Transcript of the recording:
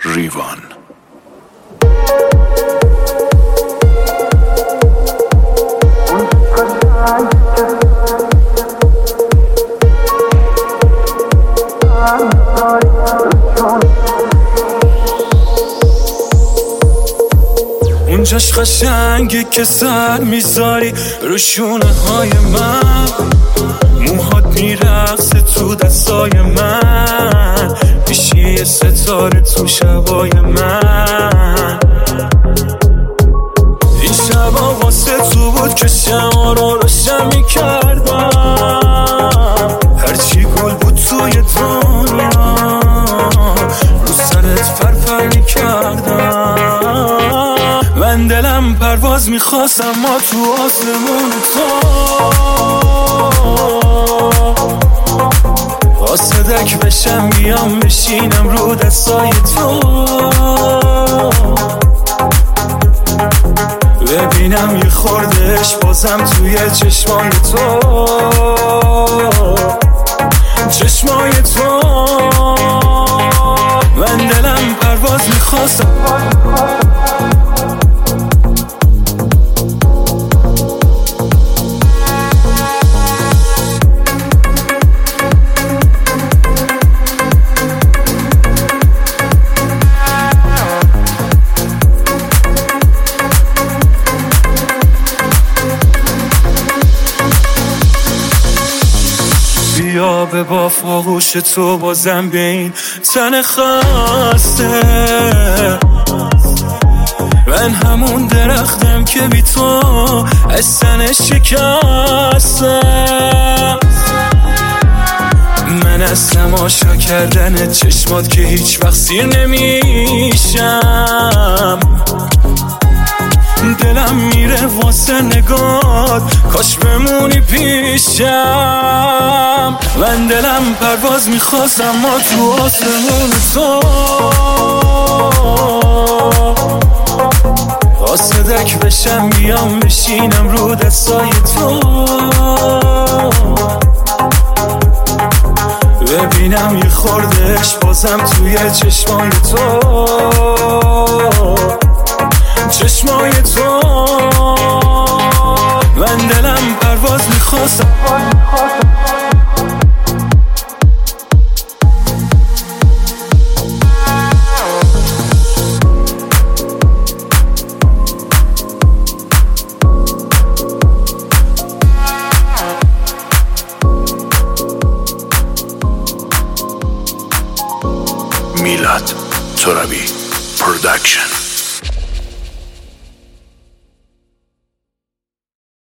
ریوان. اونجاش قشنگی که سر میذاری رو شونه های من، موهات میرقصه تو دستای من، میشی ستاره تو شبای من. این شبا واسه تو بود که شما رو روشن میکردم، هرچی گل بود توی دنیا رو سرت فرفر میکردم. من دلم پرواز میخواست اما تو آسمون تو قاصدک بشم بیام بشینم رو دستای تو، ببینم یه خوردش بازم توی چشمای تو، چشمای تو. من دلم پرواز میخواست بیا به باف آغوش تو بازم به این تن خسته. من همون درختم که بی تو از تن شکستم. من از تماشا کردن چشمات که هیچ وقت سیر نمیشم، دلم میره واسه نگات کاش بمونی پیشم. من دلم پرواز میخواست اما تو آسمون تو قاصدک بشم بیام بشینم رو دستای تو، ببینم یه خوردش بازم توی چشمای تو، چشمای تو. من دلم پرواز میخواست میلاد ترابی پروداکشن.